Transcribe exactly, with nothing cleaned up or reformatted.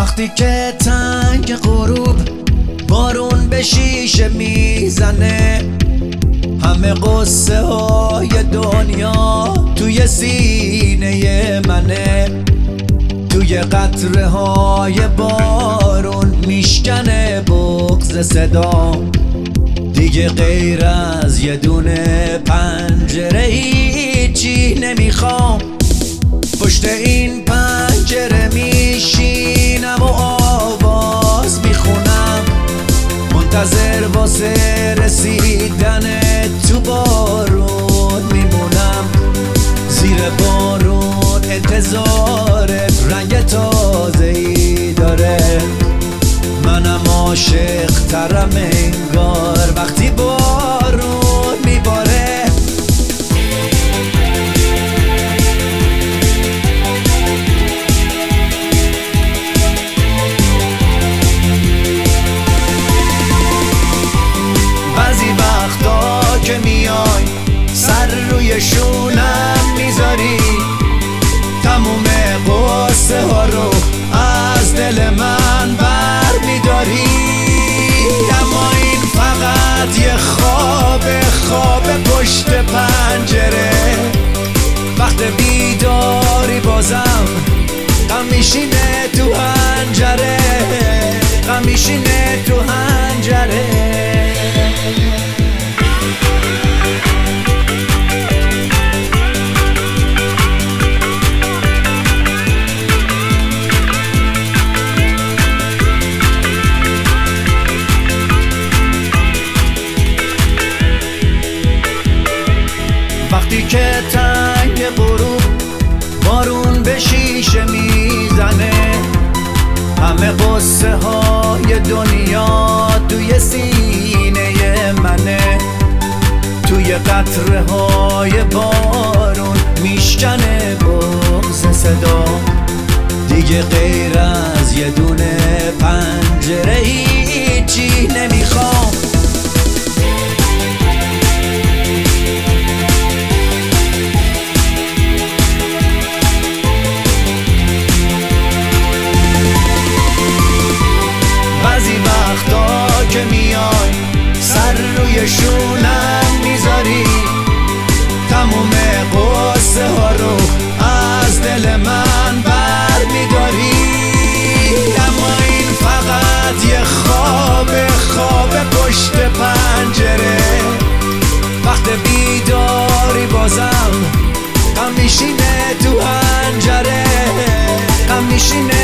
وقتی که تنگ غروب بارون به شیشه میزنه، همه قصه های دنیا توی سینه منه، توی قطره های بارون میشکنه بغض صدا. دیگه غیر از یه دونه پنجره هیچی نمیخوام. پشت این پنجره میشینم و آواز میخونم، منتظر واسه رسیدن تو بارون میمونم. زیر بارون انتظارت رنگ تازه‌ای داره، منم عاشق ترم انگار وقتی بارون میباره. بعضی وقتا که میای سر روی شونم میذاری، تموم قصه ها رو از دل من بر میداری. اما این فقط یه خواب خواب پشت پنجره، وقت بیداری بازم غم میشینه تو حنجره، غم میشینه تو حنجره. وقتی که تنگ غروب بارون به شیشه میزنه، همه قصه های دنیا توی سینه منه، توی قطره های بارون میشکنه بغض صدا. دیگه غیر از یه دونه پنجره هیچی نمیخوام. بعضی وقتا که میای سر روی شونم میذاری، تموم قصه ها رو از دل من بر میداری. اما این فقط یه خواب خواب پشت پنجره، وقت بیداری بازم غم میشینه تو حنجره، غم میشینه